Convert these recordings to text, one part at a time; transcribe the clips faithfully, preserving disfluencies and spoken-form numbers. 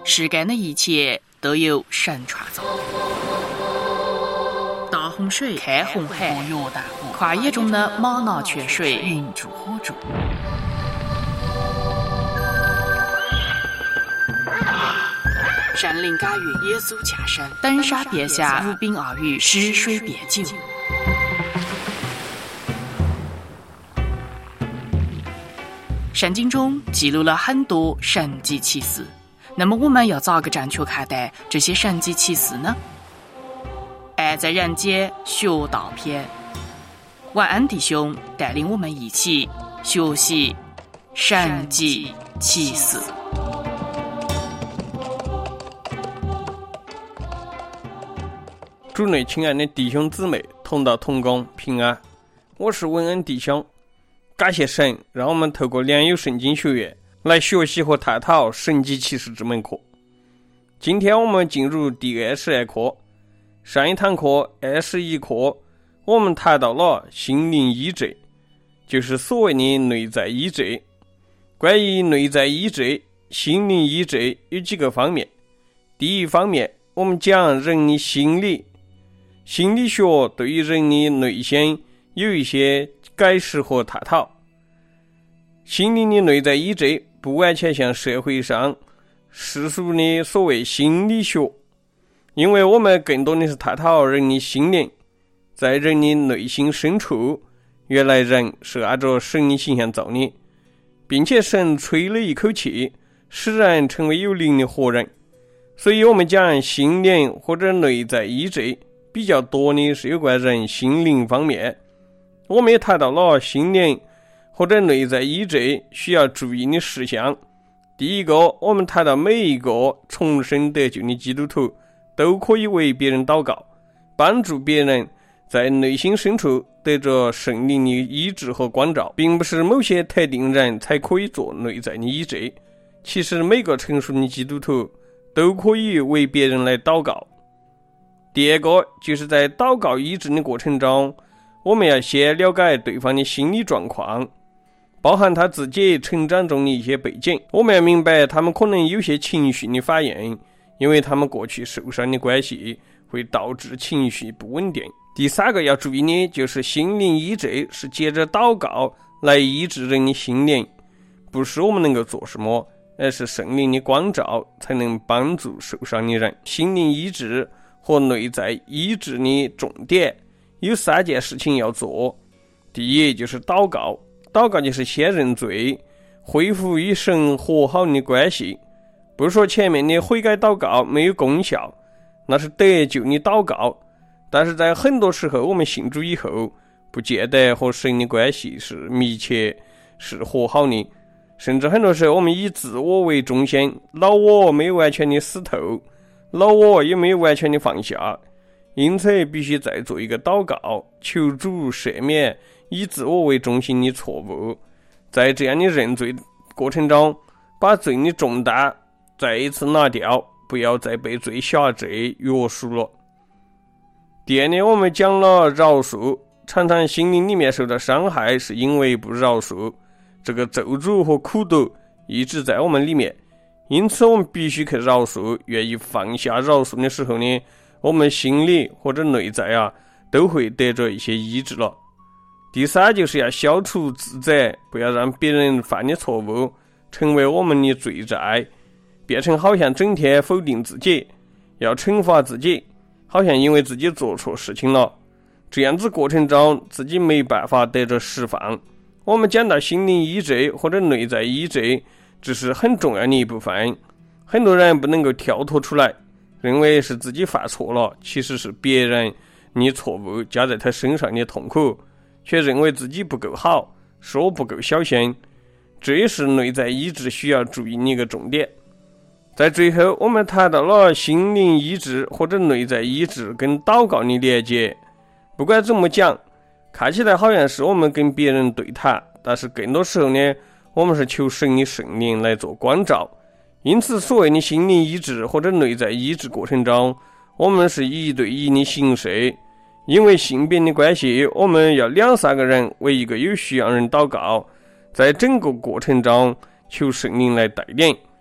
世间的一切都由神创造。大洪水，开红海，约旦河，旷野中的玛拿泉水，云柱火柱。山林感应，耶稣降生，登山变下，无冰而雨，湿水变酒。圣经中记录了很多神迹奇事，那么我们要咋个正确看待这些神迹奇事呢？爱在人间学道篇，晚安弟兄带领我们一起学习神迹奇事。 主内亲爱的弟兄姊妹，同道同工平安，我是文恩弟兄。感谢神，让我们透过良友圣经学院来学习和探讨神迹奇事这门课。今天我们进入第二十二课。上一堂课二十一课我们谈到了心灵医治，就是所谓的内在医治。关于内在医治、心灵医治有几个方面。第一方面，我们讲人的心理，心理学对于人的内心有一些解释和探讨。心灵的内在医治不完全像社会上世俗的所谓心理学，因为我们更多的是探讨人的心灵，在人的内心深处，原来人是按照神的形象造的，并且神吹了一口气，使人成为有灵的活人。所以我们讲心灵或者内在医治比较多的是有关人心灵方面。我们也谈到了心灵或者内在医治需要注意的事项。第一个，我们谈到每一个重生得救的基督徒都可以为别人祷告，帮助别人在内心深处得着圣灵的医治和光照，并不是某些特定人才可以做内在的医治。其实每个成熟的基督徒都可以为别人来祷告。第二个，就是在祷告医治的过程中，我们要先了解对方的心理状况，包含他自己成长中的一些背景。我们要明白他们可能有些情绪的反应，因为他们过去受伤的关系会导致情绪不稳定。第三个要注意的就是心灵医治是借着祷告来医治人的心灵，不是我们能够做什么，而是圣灵的光照才能帮助受伤的人。心灵医治和内在医治的重点有三件事情要做。第一就是祷告，祷告就是先认罪，恢复与神和好的关系。不是说前面的悔改祷告没有功效，那是得救的祷告，但是在很多时候我们信主以后不见得和神的关系是密切是和好的，甚至很多时候我们以自我为中心，老我没有完全的死透，老我也没有完全的放下，因此必须再做一个祷告，求主赦免以自我为中心的错误。在这样的认罪过程中，把罪的重担再一次拿掉，不要再被罪辖制约束了。第二呢，我们讲了饶恕，常常心灵里面受到伤害是因为不饶恕，这个咒诅和苦毒一直在我们里面，因此我们必须去饶恕。愿意放下饶恕的时候呢，我们心里或者内在啊都会得着一些医治了。第三就是要消除自责，不要让别人犯的错误成为我们的罪债，变成好像整天否定自己，要惩罚自己，好像因为自己做错事情了，这样子过程中自己没办法得着释放。我们讲到心灵医治或者内在医治，这是很重要的一部分。很多人不能够跳脱出来，认为是自己犯错了，其实是别人的错误加在他身上的痛苦，却认为自己不够好，说不够小心。这也是内在医治需要注意的一个重点。在最后，我们谈到了心灵医治或者内在医治跟祷告的连接。不管怎么讲，看起来好像是我们跟别人对谈，但是更多时候呢，我们是求神的圣灵来做光照。因此所谓的心灵医治或者内在医治过程中，我们是一对一的形式，因为性别的关系，我们要两三个人为一个有需要人祷告，在整个过程中求圣灵来带领。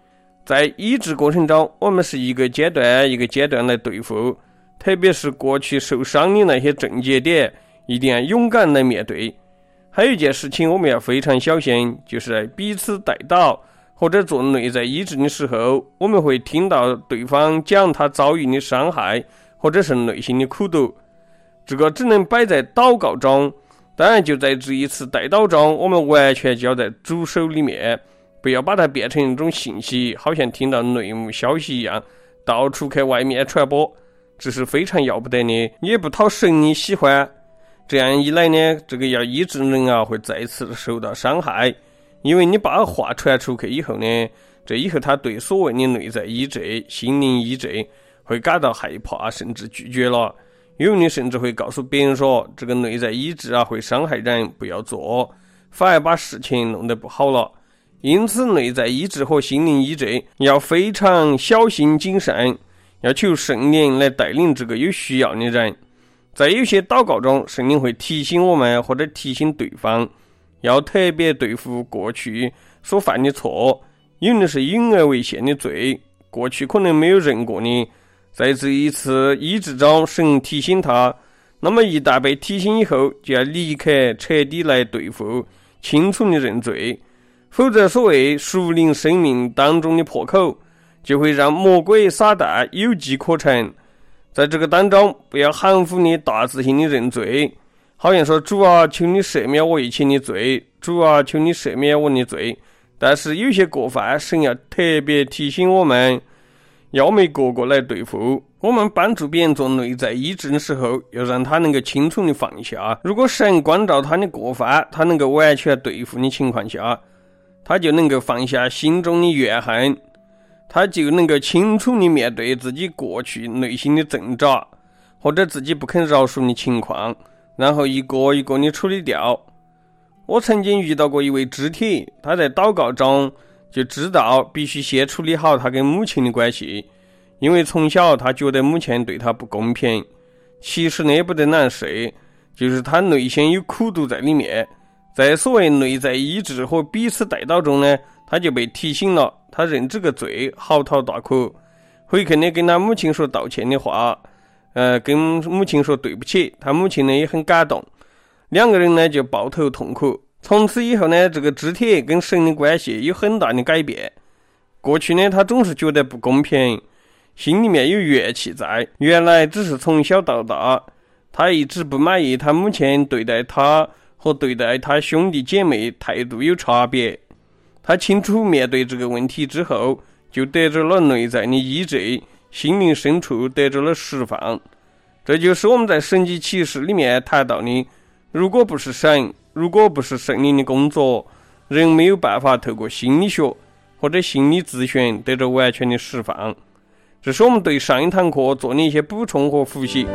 在医治过程中，我们是一个阶段一个阶段来对付，特别是过去受伤的那些症结点，一定要勇敢来面对。还有一件事情我们要非常小心，就是在彼此带导或者做内在医治的时候，我们会听到对方讲他遭遇的伤害或者是内心的苦毒，这个只能摆在祷告中。当然就在这一次带导中，我们完全交在主手里面，不要把它变成一种信息，好像听到内幕消息一样到处去外面传播，这是非常要不得的，也不讨神的喜欢。这样一来呢，这个要医治的人啊会再次受到伤害，因为你把话传出去以后呢，这以后他对所谓的内在医治、心灵医治会感到害怕，甚至拒绝了。有人甚至会告诉别人说，这个内在医治啊会伤害人，不要做，反而把事情弄得不好了。因此内在医治和心灵医治要非常小心谨慎，要求圣灵来带领这个有需要的人。在有些祷告中，圣灵会提醒我们或者提醒对方，要特别对付过去所犯的错，有的是隐而未现的罪，过去可能没有认过的，在这一次医治中，神提醒他，那么一旦被提醒以后，就要立刻彻底来对付，清楚的认罪，否则所谓属灵生命当中的破口，就会让魔鬼撒旦有机可乘。在这个当中，不要含糊的大自性的认罪，好像说主啊，求你赦免我以前的罪，主啊，求你赦免我的罪。但是有些过犯，神要特别提醒我们，要我们一个个来对付。我们帮助别人做内在医治的时候，要让他能够清楚的放下。如果神关照他的过犯，他能够完全对付的情况下，他就能够放下心中的怨恨，他就能够清楚地面对自己过去内心的挣扎，或者自己不肯饶恕的情况，然后一个一个地处理掉。我曾经遇到过一位肢体，他在祷告中就知道必须先处理好他跟母亲的关系，因为从小他觉得母亲对他不公平。其实呢不得难受，就是他内心有苦毒在里面。在所谓内在医治和彼此带导中呢，他就被提醒了，他认这个罪，嚎啕大哭，回去呢跟他母亲说道歉的话，呃，跟母亲说对不起，他母亲呢也很感动，两个人呢就抱头痛哭。从此以后呢，这个肢体跟神的关系有很大的改变。过去呢他总是觉得不公平，心里面有怨气在，原来只是从小到大他一直不满意他母亲对待他和对待他兄弟姐妹态度有差别。他清楚面对这个问题之后，就得着了内在的医治，心灵深处得着了释放。这就是我们在神迹启示里面谈到的，如果不是神，如果不是圣灵的工作，人没有办法透过心理学或者心理咨询得着完全的释放。这是我们对上一堂课做的一些补充和复习。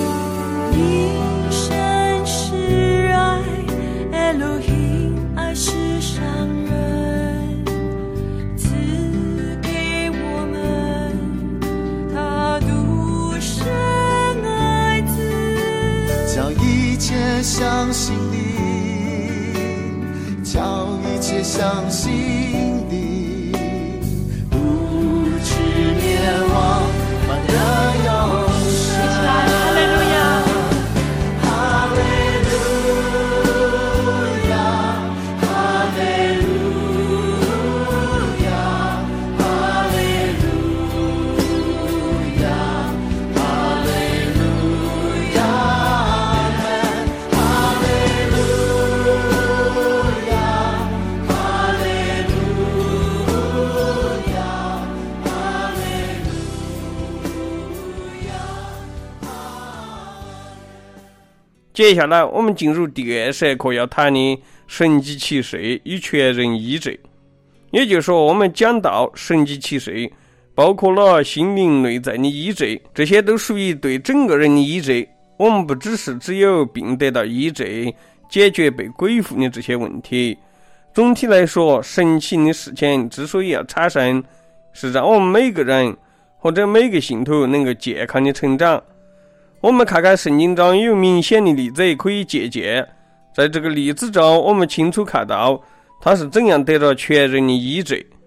相信你，将一切相信你，不知灭亡，反得永生。哈利路亚，哈利路亚，哈利路亚，哈利路亚，哈利路亚。 接下来我们进入第二十课要谈的神迹启示与全人医治。也就是说，我们讲到神迹启示包括了心灵内在的医治，这些都属于对整个人的医治。我们不只是只有病得到医治，解决被鬼附的这些问题。总体来说，神奇的事情之所以要产生，是让我们每个人或者每个信徒能够健康的成长。我们看看圣经中有明显的例子可以借鉴，在这个例子中我们清楚看到他是怎样得到全人的医治。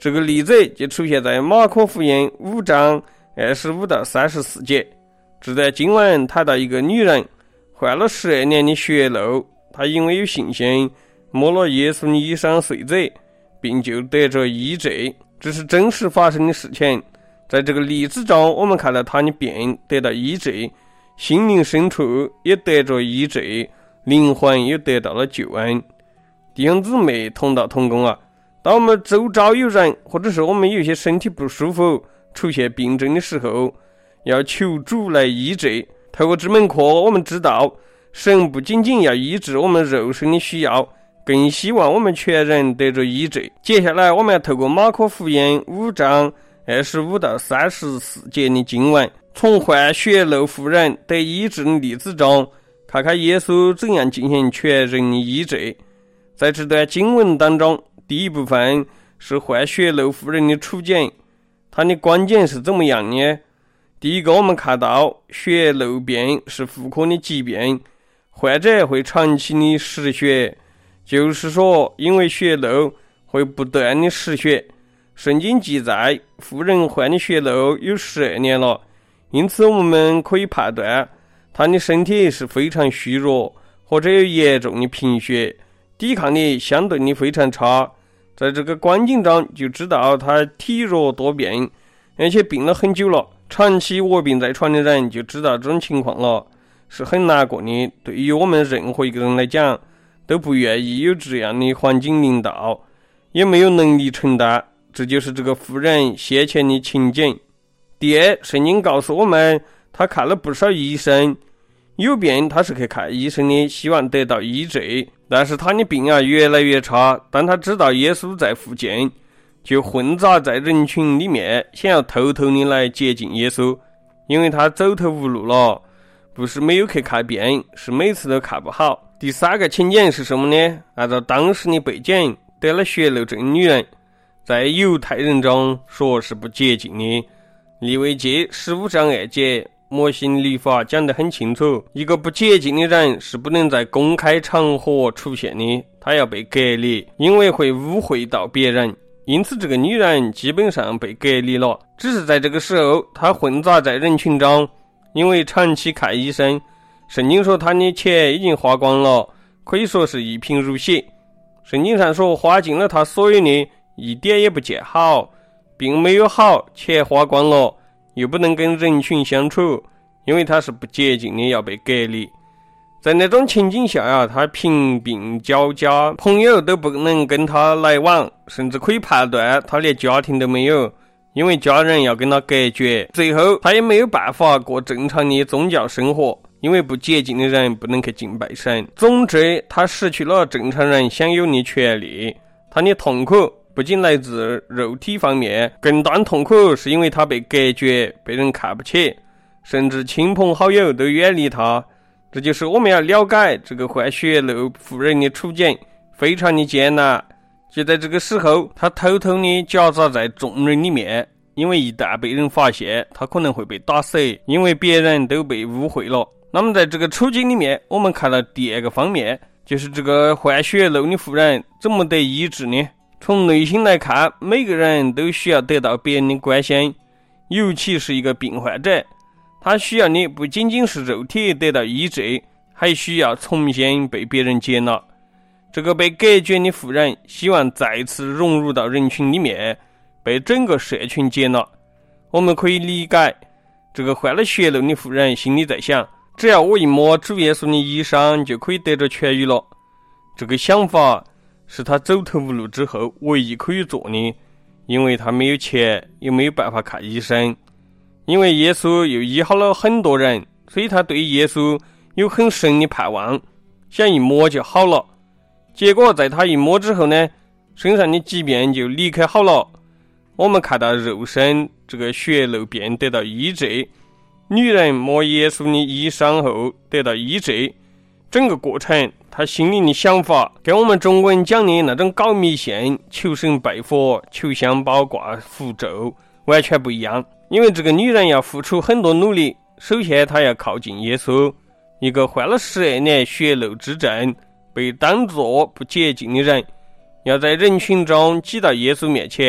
这个例子就出现在马可福音五章二十五到三十四节。这段经文谈到一个女人患了十二年的血漏，她因为有信心摸了耶稣的衣裳绥子，并就得着医治。这是真实发生的事情。在这个例子中，我们看到她的病得到医治，心灵深处也得着医治，灵魂也得到了救恩。弟兄姊妹，同道同工啊！当我们周遭有人，或者是我们有些身体不舒服、出现病症的时候，要求主来医治。透过这门课，我们知道神不仅仅要医治我们肉身的需要，更希望我们全人得着医治。接下来我们要透过马可福音五章二十五到三十四节的经文，从患血漏妇人得医治的例子中，看看耶稣怎样进行全人的医治。在这段经文当中，第一部分是患血漏妇人的处境，它的关键是怎么样呢？第一个，我们看到血漏病是妇科的疾病，患者会长期的失血，就是说因为血漏会不断的失血。圣经记载妇人患的血漏有十二年了，因此我们可以判断她的身体是非常虚弱，或者有严重的贫血，抵抗力相对的非常差。在这个光景中就知道她体弱多病，而且病了很久了。长期卧病在床的人就知道这种情况了，是很难过的。对于我们任何一个人来讲，都不愿意有这样的环境临到，也没有能力承担。这就是这个妇人先前的情景。第二，圣经告诉我们，他看了不少医生，有病他是去看医生的，希望得到医治，但是他的病啊越来越差。当他知道耶稣在附近，就混杂在人群里面，想要偷偷的来接近耶稣，因为他走投无路了，不是没有去看病，是每次都看不好。第三个情景是什么呢？按照当时的背景，得了血漏症的女人在犹太人中说是不洁净的。利未记十五章二节，摩西律法讲得很清楚，一个不洁净的人是不能在公开场合出现的，他要被隔离，因为会污秽到别人。因此这个女人基本上被隔离了，只是在这个时候她混杂在人群中，因为长期看医生，圣经说她的钱已经花光了，可以说是一贫如洗。圣经上说花尽了她所有的，一点也不见好，并没有好，钱花光了，又不能跟人群相处，因为她是不洁净的，要被隔离。在那种情景下呀，他贫病交加，朋友都不能跟他来往，甚至可以判断他连家庭都没有，因为家人要跟他隔绝。最后他也没有办法过正常的宗教生活，因为不洁净的人不能去敬拜神。总之他失去了正常人享有的权利。他的痛苦不仅来自肉体方面，更大痛苦是因为他被隔绝，被人看不起，甚至亲朋好友都远离他。这就是我们要了解这个患血漏妇人的处境，非常的艰难。就在这个时候，他偷偷的夹杂在众人里面，因为一旦被人发现，他可能会被打死，因为别人都被污秽了。那么在这个处境里面，我们看到第二个方面，就是这个患血漏的妇人怎么得医治呢？从内心来看，每个人都需要得到别人的关心，尤其是一个病患者，他需要的不仅仅是肉体得到医治，还需要重新被别人接纳。这个被隔绝的妇人希望再次融入到人群里面，被整个社群接纳。我们可以理解这个患了血漏的妇人心里在想，只要我一摸主耶稣的衣裳就可以得着痊愈了。这个想法是他走投无路之后唯一可以做的，因为他没有钱，也没有办法看医生。因为耶稣又医好了很多人，所以他对耶稣有很深的盼望，想一摸就好了。结果在他一摸之后呢，身上的疾病就立刻好了。我们看到肉身这个血漏病得到医治，女人摸耶稣的衣裳后得到医治，整个过程他心里的想法跟我们中国人讲的那种搞迷信、求神拜佛、求香包挂符咒完全不一样。因为这个女人要付出很多努力，首先她要靠近耶稣，一个患了十二年血漏之症，被当作不洁净的人，要在人群中挤到耶稣面前，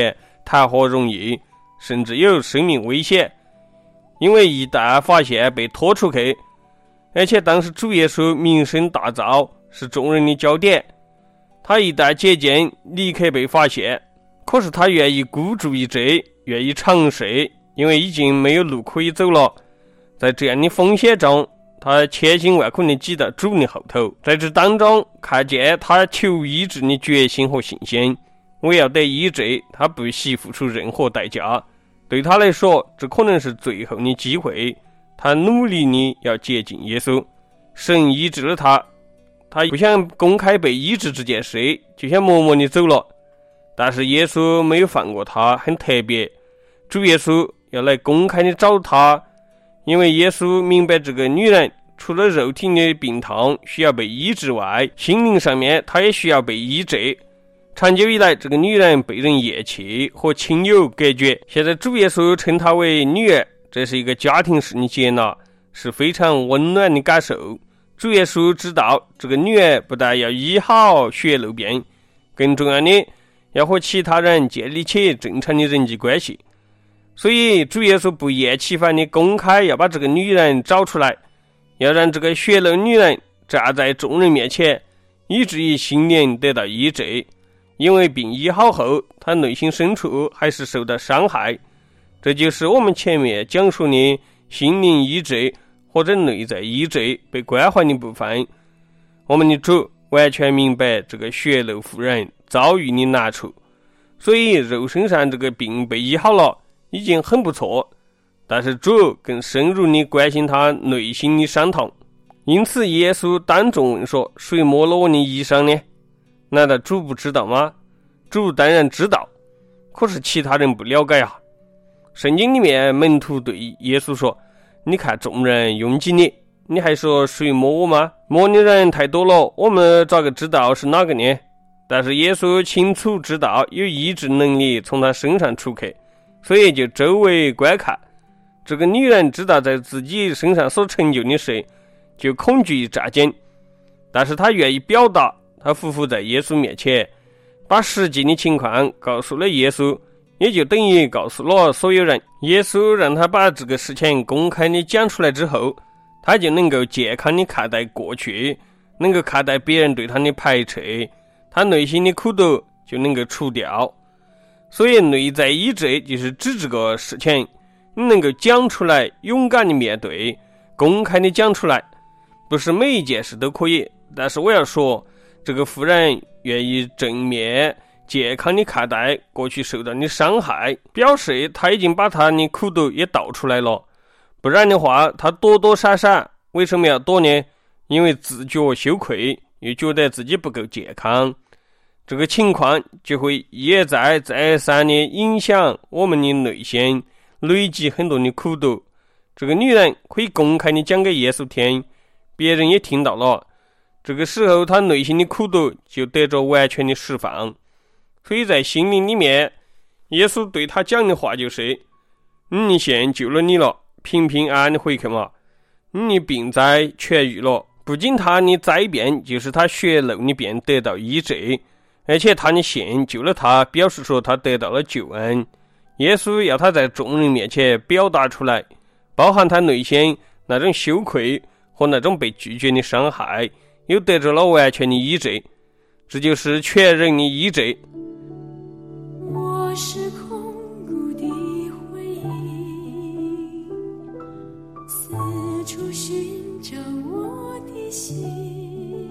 谈何容易，甚至有生命危险。因为一旦发现被拖出去，而且当时主耶稣名声大噪，是众人的焦点，他一旦接近，立刻被发现。可是他愿意孤注一掷，愿意尝试，因为已经没有路可以走了。在这样的风险中，他千辛万苦地挤到主的后头，在这当中看见他求医治的决心和信心。为要得医治，他不惜付出任何代价。对他来说，这可能是最后的机会。他努力地要接近耶稣，神医治了他，他不想公开被医治这件事，就想默默地走了。但是耶稣没有放过他，很特别。主耶稣要来公开地找他，因为耶稣明白这个女人除了肉体的病痛需要被医治外，心灵上面她也需要被医治。长久以来，这个女人被人厌弃，和亲友隔绝。现在主耶稣称她为女儿，这是一个家庭式的接纳，是非常温暖的感受。主耶稣知道这个女儿不但要医好血肉病，更重要的要和其他人建立起正常的人际关系。所以主耶稣不厌其烦的公开要把这个女人找出来，要让这个血肉女人站在众人面前，以至于心灵得到医治。因为病医好后，他内心深处还是受到伤害。这就是我们前面讲述的心灵医治或者内在医治被关怀的部分。我们的主完全明白这个血肉妇人遭遇的难处，所以肉身上这个病被医好了已经很不错，但是主更深入地关心他内心的伤痛。因此耶稣当众问说，谁摸了我的衣裳呢？难道主不知道吗？主当然知道，可是其他人不了解啊。圣经里面门徒对耶稣说，你看众人拥挤你，你还说谁摸我吗？摸的人太多了，我们咋个知道是哪个呢？但是耶稣清楚知道有医治能力从他身上出去，所以就周围观看。这个女人知道在自己身上所成就的事，就恐惧战惊，但是她愿意表达。他匍匐在耶稣面前，把实际的情况告诉了耶稣，也就等于告诉了所有人。耶稣让他把这个事情公开的讲出来之后，他就能够健康的看待过去，能够看待别人对他的排斥，他内心的苦毒就能够除掉。所以内在医治就是指这个事情，你能够讲出来，勇敢的面对，公开的讲出来。不是每一件事都可以，但是我要说，这个妇人愿意正面健康的看待过去受到的伤害，表示他已经把他的苦毒也道出来了。不然的话，他躲躲闪闪，为什么要躲呢？因为自觉羞愧，又觉得自己不够健康，这个情况就会一而再再三的影响我们的内心，累积很多的苦毒。这个女人可以公开的讲给耶稣听，别人也听到了，这个时候他内心的苦毒就得着完全的释放。所以在心灵里面，耶稣对他讲的话就是你的信救了你了，平平安安的回去嘛，你的病灾痊愈了。不仅他的灾变就是他血肉的病得到医治，而且他的信救了他，表示说他得到了救恩。耶稣要他在众人面前表达出来，包含他内心那种羞愧和那种被拒绝的伤害，又得着了完全的医治，这就是全人的医治。 我是空谷的回忆，四处寻找我的心，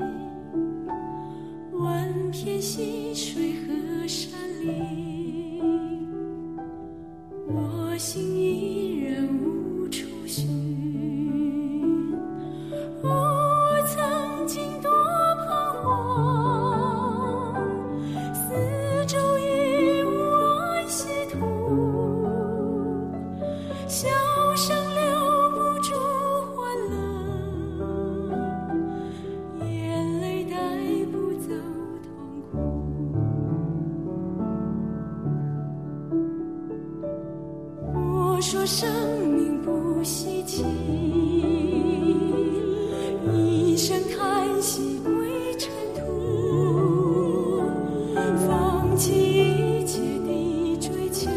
万片溪水和山林，我心依然无处寻。我曾经多彷徨，四周已无安息土，笑声留不住欢乐，眼泪带不走痛苦。我说生命不稀奇，一声叹息归尘土，放弃一切的追求，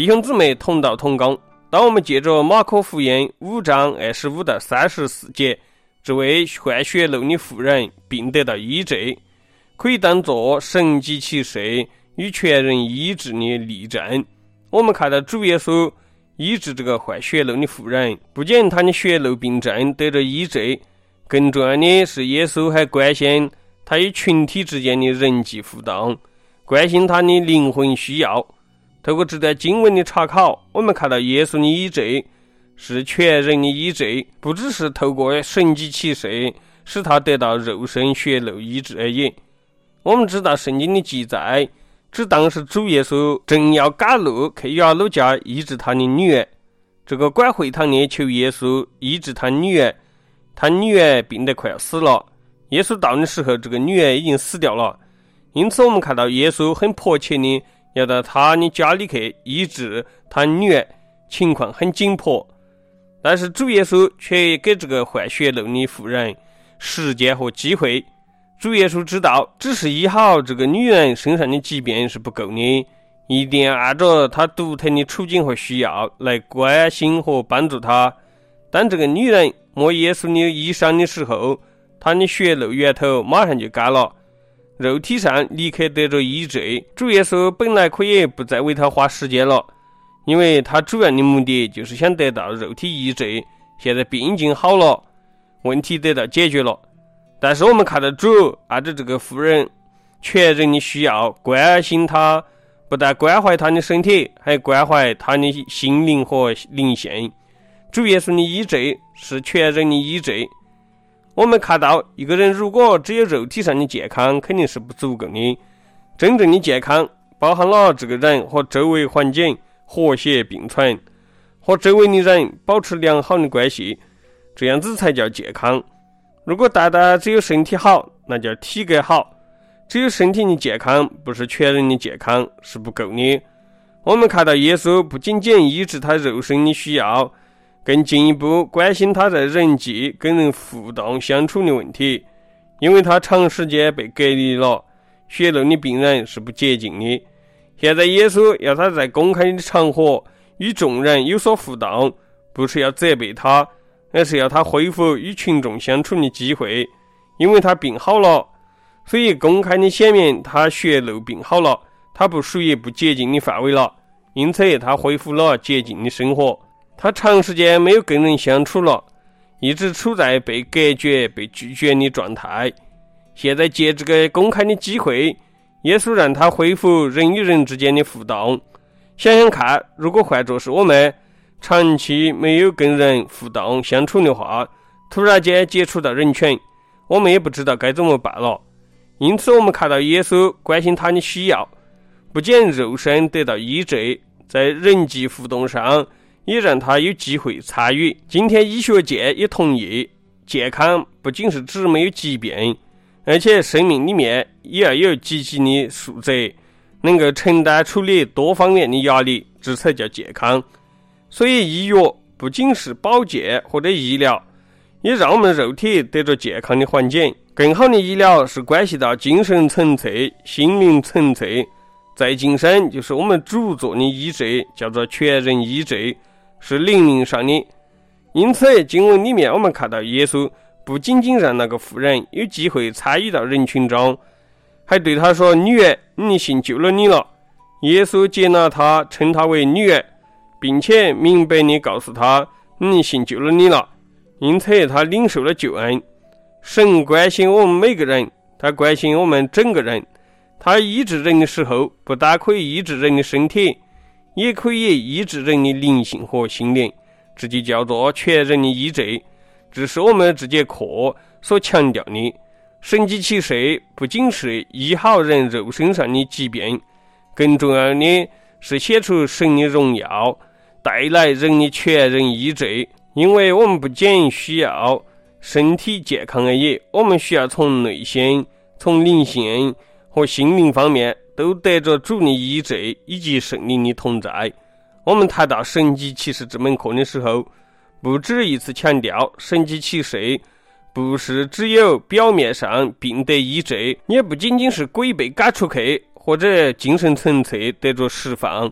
弟兄姊妹同道同工，当我们借着马可福音五章二十五到三十四节，这位患血漏的妇人并得到医治，可以当作神迹奇事与全人医治的例证。我们看到主耶稣医治这个患血漏的妇人，不仅他的血漏病症得着医治，更重要的是耶稣还关心他与群体之间的人际互动，关心他的灵魂需要。透过这段经文的查考，我们看到耶稣的医治是全人的医治，不只是透过神迹奇事使他得到肉身血漏医治而已。我们知道圣经的记载，指当时主耶稣正要赶路去雅鲁家医治他的女儿，这个管会堂的求耶稣医治他女儿，他女儿病得快要死了。耶稣到的时候，这个女儿已经死掉了，因此我们看到耶稣很迫切的要到他的家里去医治他女儿，情况很紧迫。但是主耶稣却给这个患血漏的妇人时间和机会。主耶稣知道，只是医好这个女人身上的疾病是不够的，一定要按照她独特的处境和需要来关心和帮助她。当这个女人摸耶稣的衣裳的时候，她的血漏源头马上就干了，肉体上立刻得着医治。主耶稣本来可以不再为她花时间了，因为他主要的目的就是想得到肉体医治，现在病已经好了，问题得到解决了。但是我们看到主按照这个妇人全人的需要，关心他，不但关怀他的身体，还关怀他的心灵和灵性。主耶稣的医治是全人的医治。我们看到一个人如果只有肉体上的健康肯定是不足够的，真正的健康包含了这个人和周围环境和谐并存，和周围的人保持良好的关系，这样子才叫健康。如果单单只有身体好，那叫体格好，只有身体的健康不是全人的健康，是不够的。我们看到耶稣不仅仅医治他肉身的需要，更进一步关心他在人际跟人互动相处的问题，因为他长时间被隔离了，血漏的病人是不洁净的。现在耶稣要他在公开的场合与众人有所互动，不是要责备他，而是要他恢复与群众相处的机会。因为他病好了，所以公开的显明他血漏病好了，他不属于不洁净的范围了，因此他恢复了洁净的生活。他长时间没有跟人相处了，一直处在被隔绝被拒绝的状态。现在借这个公开的机会，耶稣让他恢复人与人之间的互动。想想看，如果换作是我们长期没有跟人互动相处的话，突然间接触到人群，我们也不知道该怎么办了。因此我们看到耶稣关心他的需要，不仅肉身得到医治，在人际互动上也让他有机会参与。今天医学界也同意，健康不仅是指没有疾病，而且生命里面也要有积极的素质，能够承担处理多方面的压力，这才叫健康。所以医药不仅是保健或者医疗，也让我们肉体得着健康的环境。更好的医疗是关系到精神层次、心灵层次，再晋升就是我们主做的医治，叫做全人医治，是灵命上的。因此经文里面我们看到耶稣不仅仅让那个妇人有机会参与到人群中，还对他说，女儿，你的信救了你了。耶稣接纳他，称他为女儿，并且明白地告诉他，你的信救了你了。因此他领受了救恩。神关心我们每个人，他关心我们整个人。他医治人的时候，不但可以医治人的身体，也可以医治人的灵性和心灵，这就叫做全人的医治。这是我们这节课所强调的。神迹奇事不仅是医好人肉身上的疾病，更重要的是显出神的荣耀，带来人的全人医治。因为我们不仅需要身体健康而已，我们需要从内心、从灵性和心灵方面都得着主的医治以及圣灵的同在。我们谈到神迹奇事这门课的时候，不止一次强调，神迹奇事不是只有表面上病得医治，也不仅仅是鬼被赶出去或者精神层次得着释放。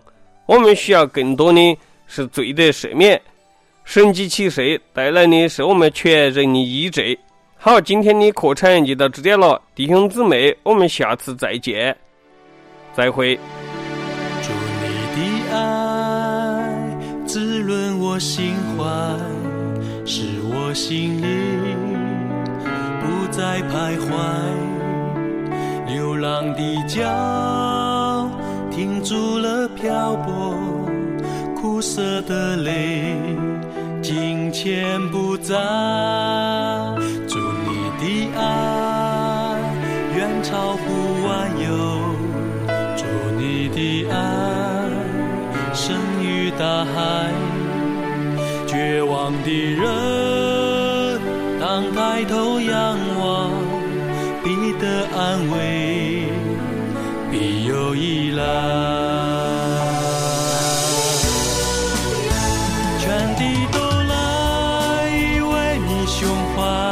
我们需要更多的是罪的赦免。神迹奇事带来的是我们全人的医治。好，今天的课程就到这点了，弟兄姊妹，我们下次再见，再会。 主你的爱滋润我心怀，使我心里不再徘徊，流浪的脚停住了漂泊，苦涩的泪金钱不在。主你的爱远超乎万有，主你的爱深于大海，绝望的人当抬头仰望，必得安慰，必有依赖。全地都来为你胸怀，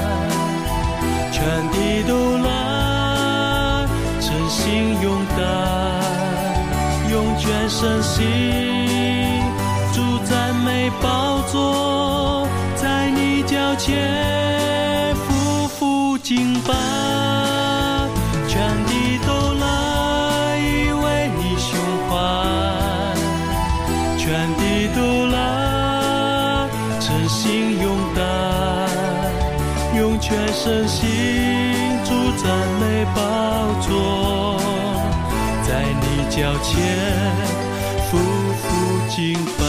全地都来真心拥戴，用全身心主赞美宝座，在你脚前匍匐敬拜。全地都来为你胸怀，全地都来真心拥戴，用全身心主赞美宝座，在你脚前匍匐敬拜。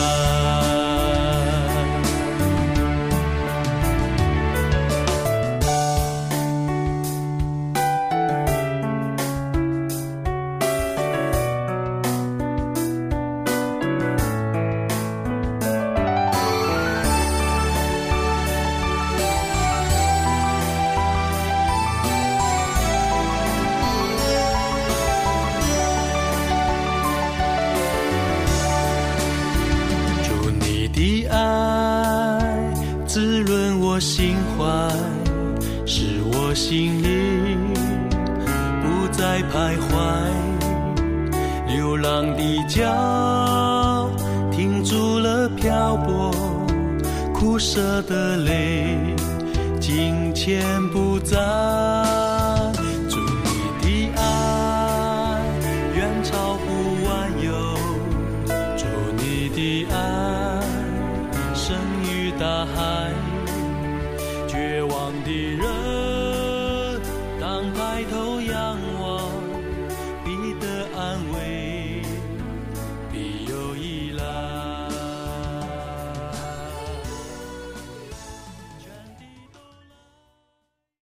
滋润我心怀，使我心里不再徘徊，流浪的脚停住了漂泊，苦涩的泪金钱不在。主你的爱远超乎万有，主你的爱深于大海，绝望的人